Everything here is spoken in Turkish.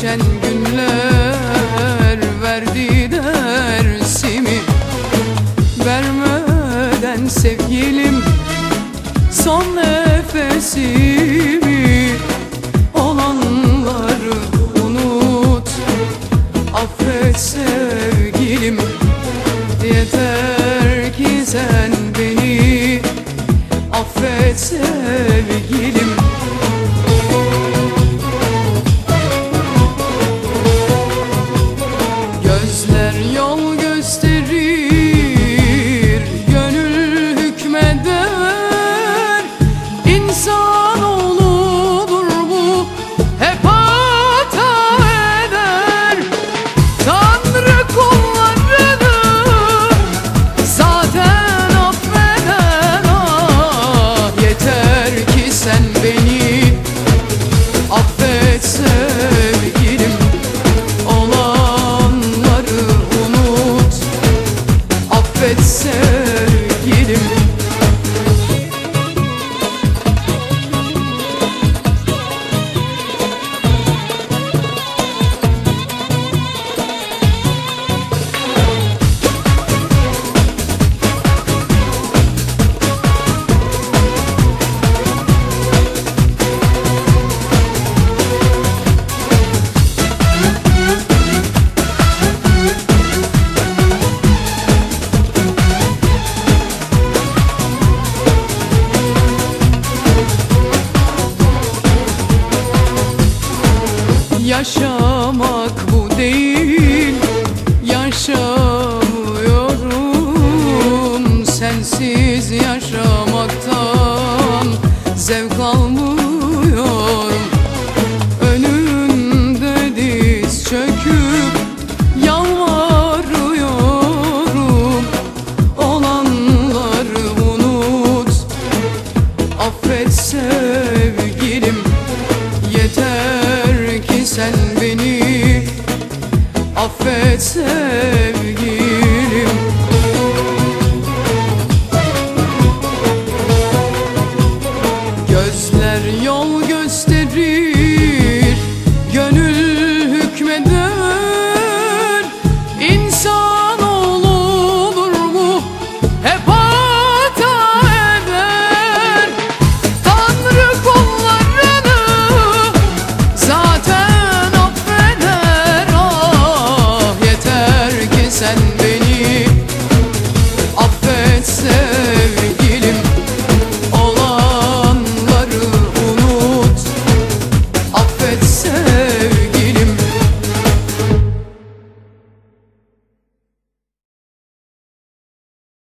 geçen günler verdi dersimi. Vermeden sevgilim son nefesimi. Olanları unut, affet sevgilim. Yeter ki sen beni affet sevgilim. Gözler yol gösterir, gönül hükmeder. İnsanoğludur bu, hep hata eder. Tanrı kullarını zaten affeder. Ah, yeter ki sen beni affet sevgilim. Olanları unut, affet sevgilim. Yaşamak bu değil, yaşamıyorum. Sensiz yaşamaktan zevk almıyorum. Önünde diz çöküp yalvarıyorum. Olanları unut, affet sevgilim. Yeter ki sen beni affet sevgilim. Gözler yol gösterir, gönül hükmeder. İnsanoğludur bu, hep hata eder. Tanrı kullarını zaten affeder. Ah, yeter ki sen beni